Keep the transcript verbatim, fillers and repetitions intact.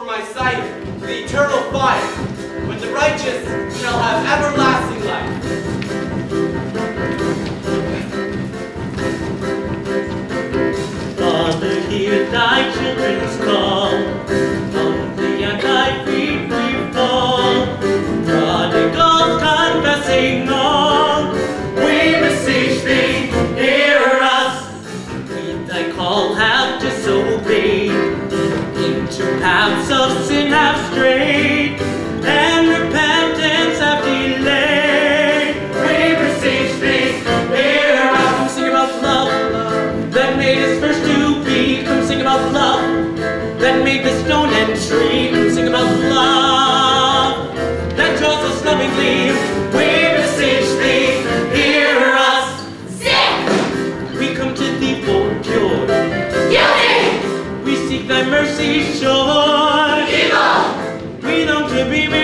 for my sight to the eternal fire, but the righteous shall have everlasting life. Father, hear thy children's call. Humbly and thy feet we fall. Prodigals confessing all. We beseech thee, hear us. We thy call have disobeyed. Into paths of sin have strayed. And repentance have delayed. We beseech thee, hear us. Come sing about love that made us first to be. Come sing about love that made the stone and tree. Come sing about love that draws us lovingly. We beseech thee, hear us. Sing! We come to thee for cure. Guilty! We seek thy mercy sure. Evil! We long to be made